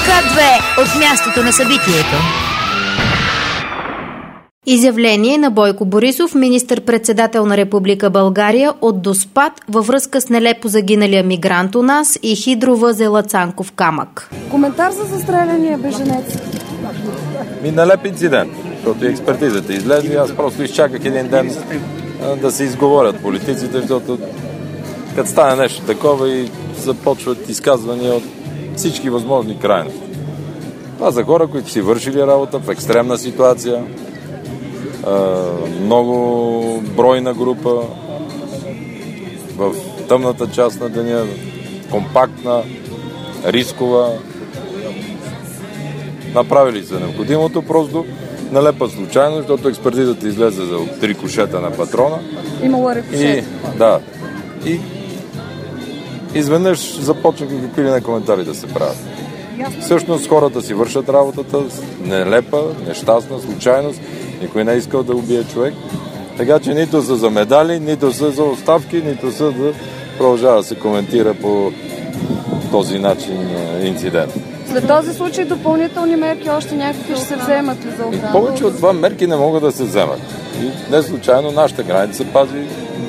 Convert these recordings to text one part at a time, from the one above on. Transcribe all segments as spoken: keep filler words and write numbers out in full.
К две от мястото на събитието. Изявление на Бойко Борисов, министър-председател на Република България, от Доспат във връзка с нелепо загиналия мигрант у нас и хидровъзела Цанков камък. Коментар за застреляния беженец. Ми налеп инцидент, защото и експертизата излезе. Аз просто изчаках един ден да се изговорят политиците, защото като стане нещо такова и започват изказвания от всички възможни крайности. Това са хора, които си вършили работа в екстремна ситуация, много бройна група, в тъмната част на деня, компактна, рискова. Направили са необходимото, просто налепа случайно, защото експертизата излезе за три кошета на патрона. Имало рикошет. Да. И изведнъж започнаха какви ли не коментари да се правят. Всъщност хората си вършат работата, нелепа, нещастна, случайност. Никой не е искал да убие човек. Така че нито са за медали, нито са за оставки, нито са да продължава да се коментира по този начин инцидент. След този случай допълнителни мерки още някакви ще се вземат ли за охрана? Повече от това мерки не могат да се вземат. И не случайно нашата граница се пази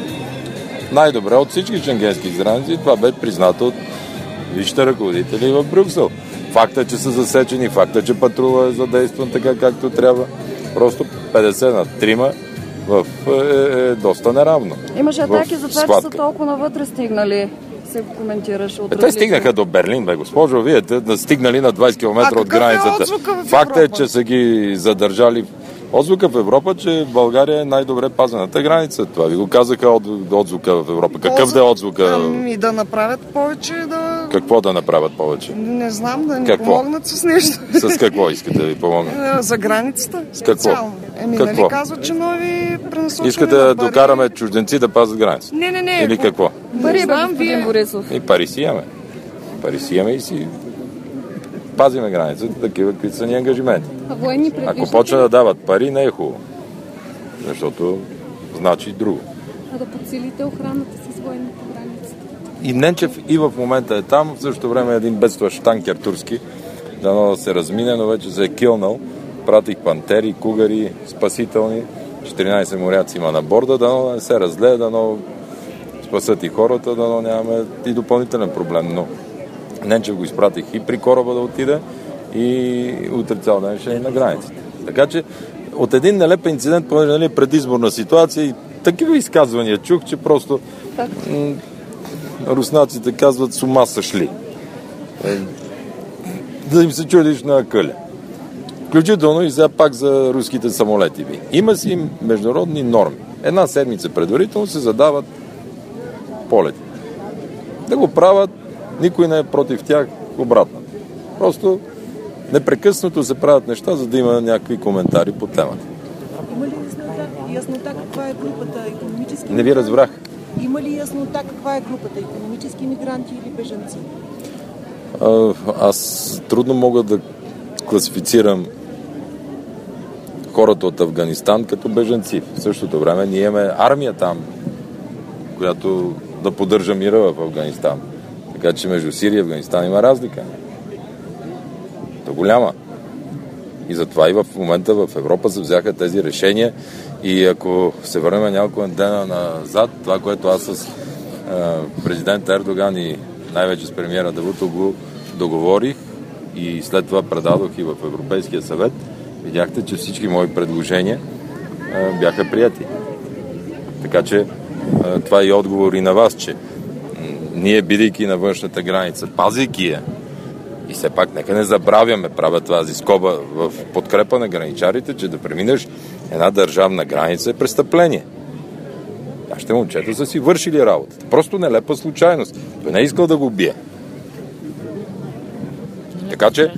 най-добре от всички шенгенски граници. Това бе признато от висшите ръководители в Брюксел. Факта, че са засечени, факта, че патрула е задействан така както трябва. Просто петдесет на трима в, е, е доста неравно. Имаше атаки за това, че са толкова навътре стигнали, се коментираше. Е, те стигнаха до Берлин, бе, госпожо. Вие те стигнали на двайсет километра от границата. Е Факта е, че са ги задържали. Отзвука в Европа, че България е най-добре пазената граница. Това ви го казаха от отзвука в Европа. Какъв да е отзвука? Ами да направят повече, да... Какво да направят повече? Не знам, да ни какво? Помогнат с нещо. С какво искате да ви помогнат? За границата. С какво? Еми, какво? нали казват, че нови пренасочване. Искате да докараме чужденци да пазят граница? Не, не, не. Или по... какво? Пари, бе, господин Борисов. И пари си имаме. Пари си имаме и си пазиме границата, такива, каквито са ни ангажименти. Ако почне да дават пари, не е хубаво. Защото значи друго. А да подсилите охраната с военните граници. И Ненчев и в момента е там, в същото време е един бедстващ танкер турски, дано да се размине, но вече се е килнал. Пратих пантери, кугари, спасителни, четиринайсет моряци има на борда, дано да не се разлее, дано спасат и хората, дано нямаме и допълнителен проблем. Но Ненчев го изпратих и при кораба да отиде, и утре цял ден ще е на границата. Така че от един нелеп инцидент, понеже нали, предизборна ситуация и такива изказвания чух, че просто м- руснаците казват с ума са шли. Е, да им се чудиш на акъля. Включително и сега пак за руските самолети ви. Има си международни норми. Една седмица предварително се задават полети. Да го правят, никой не е против тях, обратно. Просто непрекъснато се правят неща, за да има някакви коментари по темата. Има ли яснота, яснота каква е групата икономически? Не ви разбрах. Има ли яснота каква е групата икономически мигранти или бежанци? А, аз трудно мога да класифицирам хората от Афганистан като бежанци. В същото време ние имаме армия там, която да поддържа мира в Афганистан. Така че между Сирия и Афганистан има разлика. То голяма. И затова и в момента в Европа се взяха тези решения. И ако се върнем няколко дена назад, това, което аз с е, президент Ердоган и най-вече с премиера Давутоглу договорих и след това предадох и в Европейския съвет, видяхте, че всички мои предложения е, бяха прияти. Така че е, това е и отговор и на вас, че ние, бидейки на външната граница, пазейки я, и все пак нека не забравяме, правя тази скоба в подкрепа на граничарите, че да преминеш една държавна граница е престъпление. Нашите момчета са си вършили работата. Просто нелепа случайност. Той не е искал да го убие. Така че...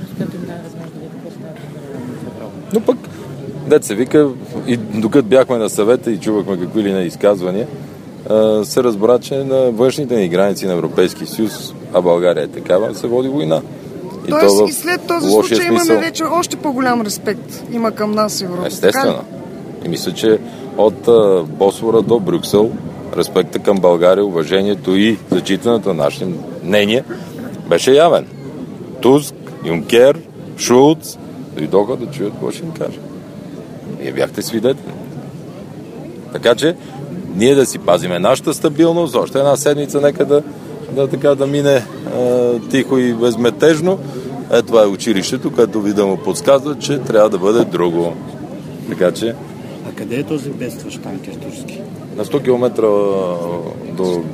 Но пък, дет се вика, и докато бяхме на съвета и чувахме какви ли не изказвания, се разбра, че на външните ни граници на Европейския съюз, а България е такава, се води война. И Тоест и след този случай смисъл... имаме вече още по-голям респект има към нас Европа. Естествено. И мисля, че от а, Босфора до Брюксел респекта към България, уважението и зачитането на нашите мнения беше явен. Туск, Юнкер, Шулц, дойдоха да чуят какво ще им кажа. Вие бяхте свидетели. Така че, ние да си пазиме нашата стабилност, още една седмица нека да, да, така, да мине е, тихо и безметежно. Е, това е училището, което вида му подсказва, че трябва да бъде друго. Така че... А къде е този бедстващ танкер турски? На сто километра до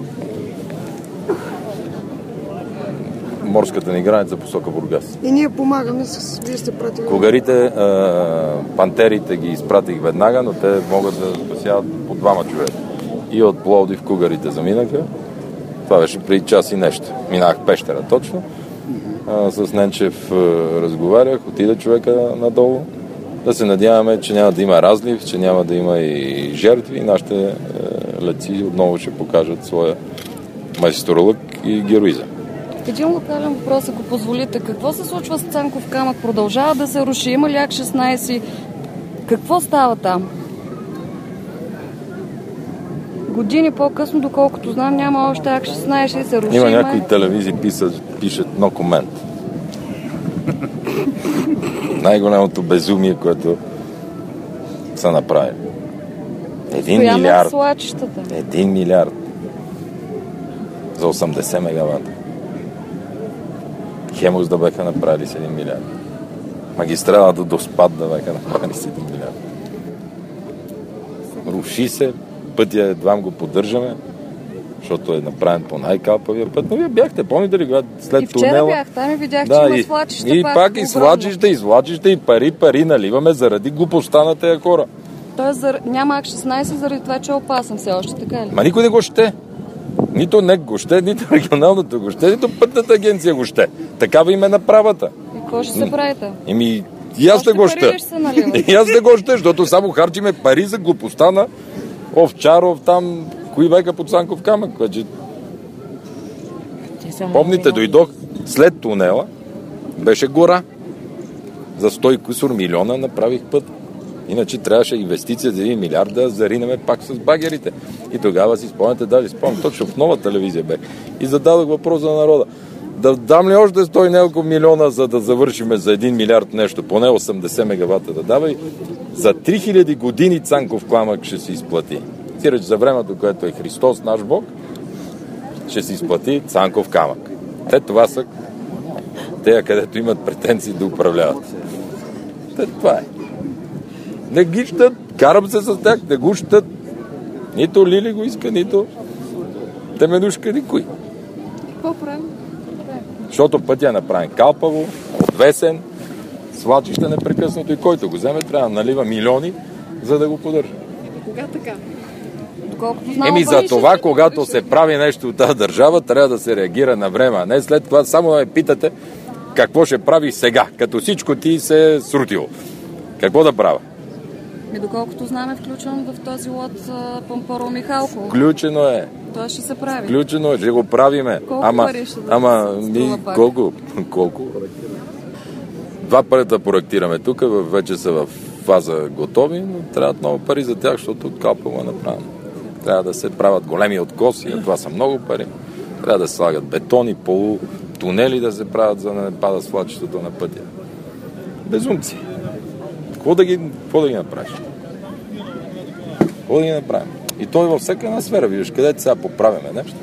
морската ни граница посока Бургас. И ние помагаме с... Вие сте пратили... Когарите, е, пантерите ги изпратих веднага, но те могат да спасяват по двама човека. И от Пловдив когарите заминаха. Това беше преди час и нещо. Минах Пещера точно. А, с Ненчев е, разговарях, отида човека надолу. Да се надяваме, че няма да има разлив, че няма да има и жертви. И нашите е, летци отново ще покажат своя майсторлък и героизъм. Един локален въпрос, ако позволите. Какво се случва с Цанков камък? Продължава да се руши? Има ли Ак шестнайсет? Какво става там? Години по-късно, доколкото знам, няма още Ак шестнайсет и се руши. Има някои телевизии пишат, пишат no comment. Най-голямото безумие, което са направили. Един Стояна милиард. Свлачищата. Един милиард. За осемдесет мегавата. Хемус да бяха направили с един милиард. Магистралата до Спад да бяха направили с един милиард. Руши се, пътя едва го поддържаме, защото е направен по най-калпавия път. Но вие бяхте, помните ли, когато след и вчера тунела... бях там и видях, да, че има и, свлачища. и пак, пак и свлачища, и свлачища, и пари, пари наливаме заради глупостта на тези хора. Тоест за... няма Ак шестнайсет заради това, че е опасен все още, така ли? Ма никой не го ще. Нито НЕК го ще, нито регионалното го ще, нито пътната агенция го ще. Такава им е направата. И какво ще се правите? Еми, и аз да го ще. И аз да го ще, защото само харчиме пари за глупостта на Овчаров, там, кои века под Цанков камък. Вече... Помните, дойдох след тунела, беше гора. За сто и кусор милиона направих път. Иначе трябваше инвестиция за един милиард да заринеме пак с багерите. И тогава си спомняте, даже спомням, точно в Нова телевизия бе. И зададох въпрос за народа. Да дам ли още сто и няколко милиона, за да завършиме за един милиард нещо, поне осемдесет мегавата да дава и за три хиляди години Цанков камък ще се изплати. Сиреч за времето, което е Христос, наш Бог, ще се изплати Цанков камък. Те това са те, където имат претенции да управляват. Те, това е. Не ги щат, карам се с тях, не го щат. Нито Лили го иска, нито Теменушка, никой. Какво правим? Защото пътя е направен калпаво, отвесен, свлачища непрекъснато и който го вземе, трябва да налива милиони, за да го поддържа. Кога така? Доколкото знам, Еми за това, когато се прави нещо от тази държава, трябва да се реагира на време, а не след това само да ме питате какво ще прави сега, като всичко ти се е срутило. Какво да правя? И доколкото знам, е включен в този лот Пампаро Михалко. Включено е. Това ще се прави. Включено е, ще го правиме. Колко ама, пари ще да ама, се ми, колко? Колко? Два пъти проектираме тук, вече са в фаза готови, но трябват много пари за тях, защото калпаво е направено. Трябва да се правят големи откоси, а това са много пари. Трябва да се слагат бетони, полутунели да се правят, за да не пада свлачището на пътя. Безумци. Какво да ги, какво да ги направиш? Какво да ги направим? И той във всяка една сфера, виждаш, където сега поправяме нещо.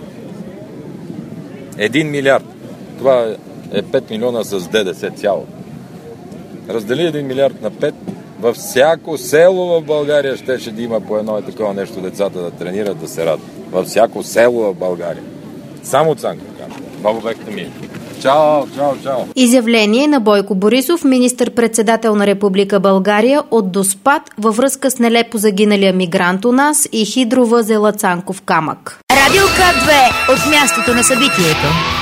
Един милиард. Това е пет милиона с ДДС цяло. Раздели един милиард на пет. Във всяко село в България щеше да има по едно и такова нещо децата да тренират, да се радват. Във всяко село в България. Само Цанков камък. Бабо бехте ми. Чао, чао, чао. Изявление на Бойко Борисов, министър-председател на Република България, от Доспат във връзка с нелепо загиналия мигрант у нас и хидровъзела Цанков камък. Радио К две от мястото на събитието.